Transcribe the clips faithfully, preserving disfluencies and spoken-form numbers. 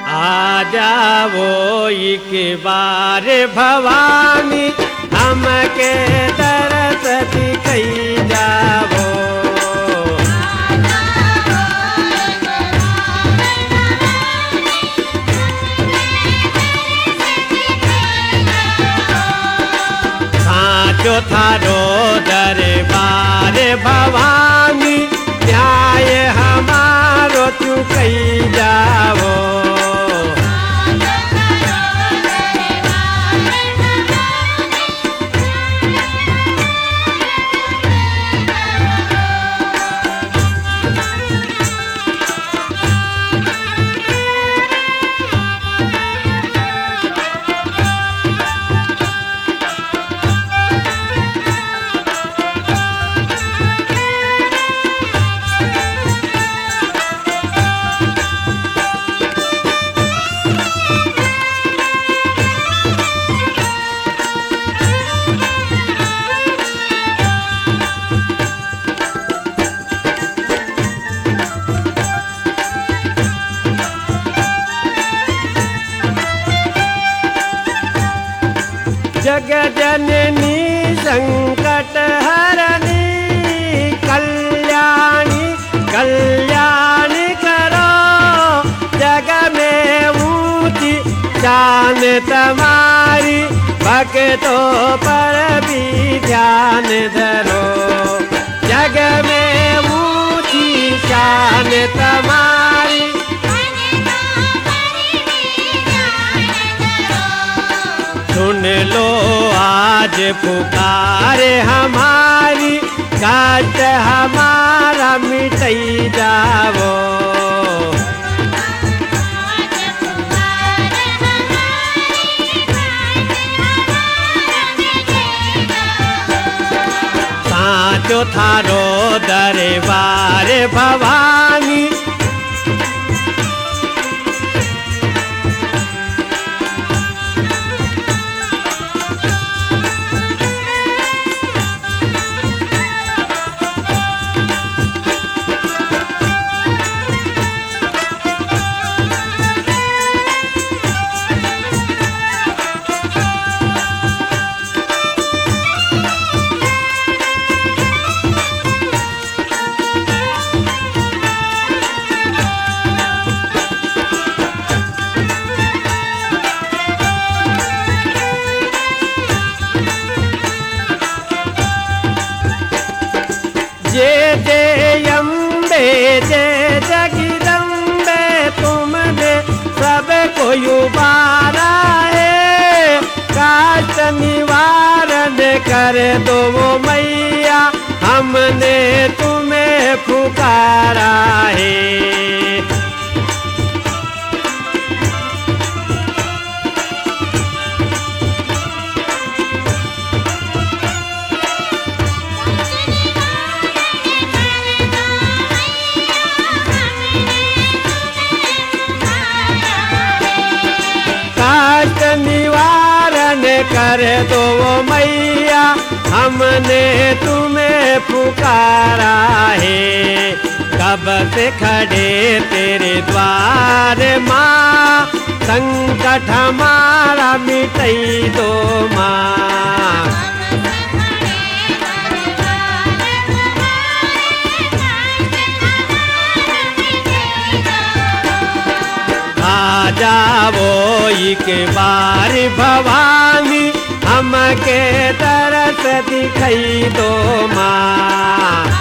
आ जावो एक बार भवानी हमके दरस दिखई जावो। साचो थारो दरबार भवानी न्याय हमारो चुकई जावो। जग जननी संकट हरनी कल्याणी कल्याणी करो। जग में ऊंची शान तुम्हारी भक्तों पर भी ध्यान धरो। जग में ऊंची शान तुम्हारी सुन लो आज पुकार हमारी कष्ट हमारा मिटई जावो। साचो थारो दरबार भवानी जय जय अम्बे जय जगदम्बे तुमने सबको उबारा है। कष्ट निवारण कर दो वो मैया हमने तुम्हें पुकारा है। कष्ट निवारण कर दो वो मैया हमने तुम्हें पुकारा है। कब से खड़े तेरे द्वार माँ संकट हमारा मिटई दो माँ। आ जावो एक बार भवानी हमके तरस दिखई दो माँ।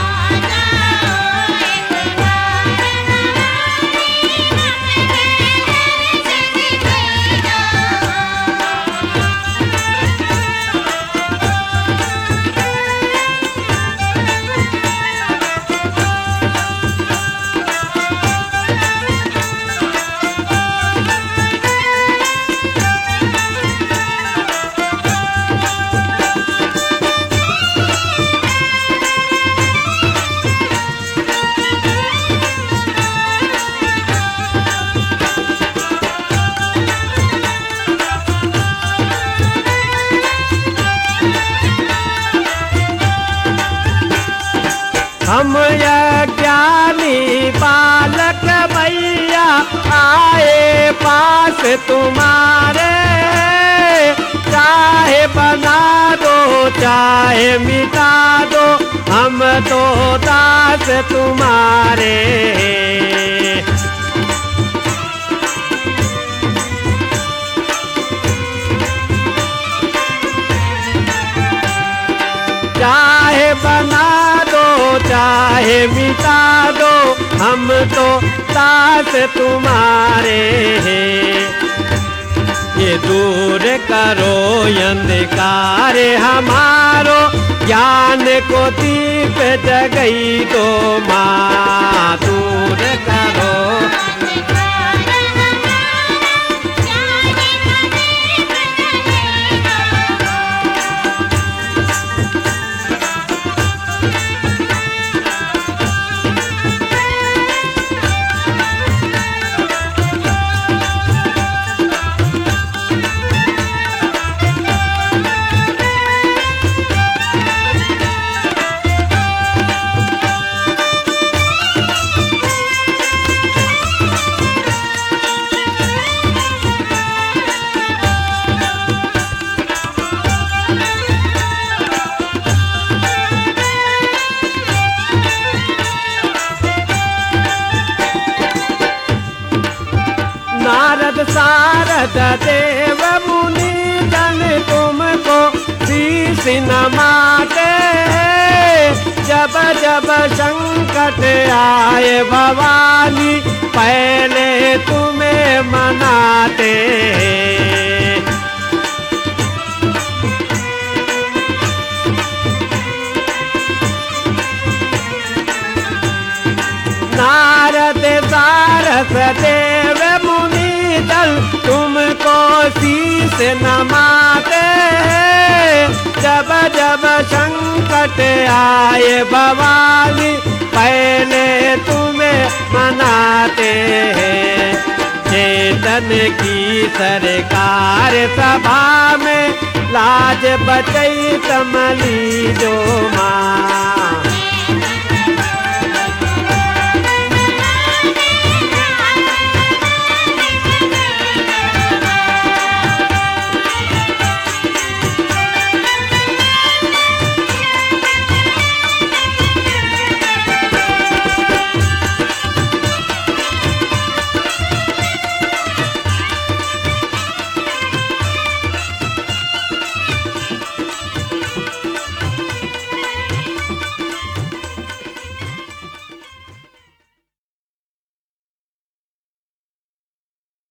हम अज्ञानी बालक भैया आए पास तुम्हारे, चाहे बना दो चाहे मिटा दो, हम तो दास तुम्हारे। चाहे बना दो चाहे मिटा दो, हम तो दास तुम्हारे हैं। ये दूर करो अंधकार हमारो, ज्ञान को दीप जगई दो माँ। दूर करो नारद सारद देव मुनि जन तुमको शीश नमाते, जब जब संकट आए भवानी पहले तुम्हें मनाते। नारद सारद देव मुनि दल तुमको शीश नमाते, जब जब संकट आए भवानी पहले तुम्हें मनाते हैं। चेतन की सरकार सभा में लाज बचई कमली जो माँ।